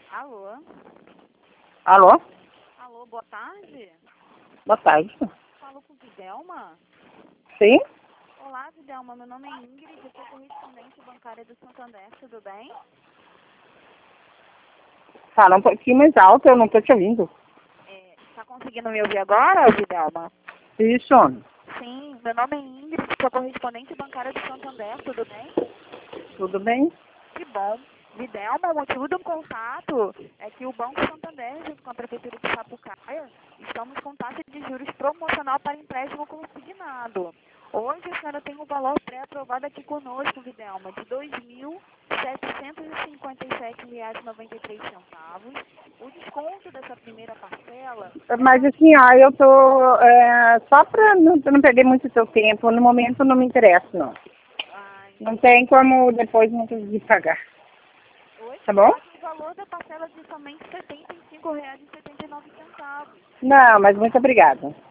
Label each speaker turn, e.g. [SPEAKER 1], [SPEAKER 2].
[SPEAKER 1] Alô?
[SPEAKER 2] Alô?
[SPEAKER 1] Alô, boa tarde.
[SPEAKER 2] Boa tarde.
[SPEAKER 1] Falo com Videlma?
[SPEAKER 2] Sim?
[SPEAKER 1] Olá, Videlma. Meu nome é Ingrid, eu sou correspondente bancária do Santander, tudo bem?
[SPEAKER 2] Fala um pouquinho mais alto, eu não tô te ouvindo.
[SPEAKER 1] Tá conseguindo me ouvir agora, Videlma?
[SPEAKER 2] Isso.
[SPEAKER 1] Sim, meu nome é Ingrid, sou correspondente bancária do Santander, tudo bem?
[SPEAKER 2] Tudo bem?
[SPEAKER 1] Que bom. Videlma, o motivo do contato é que o Banco Santander, junto com a Prefeitura de Sapucaia, estamos com taxa de juros promocional para empréstimo consignado. Hoje a senhora tem um valor pré-aprovado aqui conosco, Videlma, de R$ 2.757,93. O desconto dessa primeira parcela
[SPEAKER 2] Mas assim, eu tô... só pra não perder muito seu tempo, no momento não me interessa, não. Não tem como depois não conseguir pagar.
[SPEAKER 1] hoje
[SPEAKER 2] Tá bom?
[SPEAKER 1] o valor da parcela de somente R$ 75,79.
[SPEAKER 2] Não, mas muito obrigada.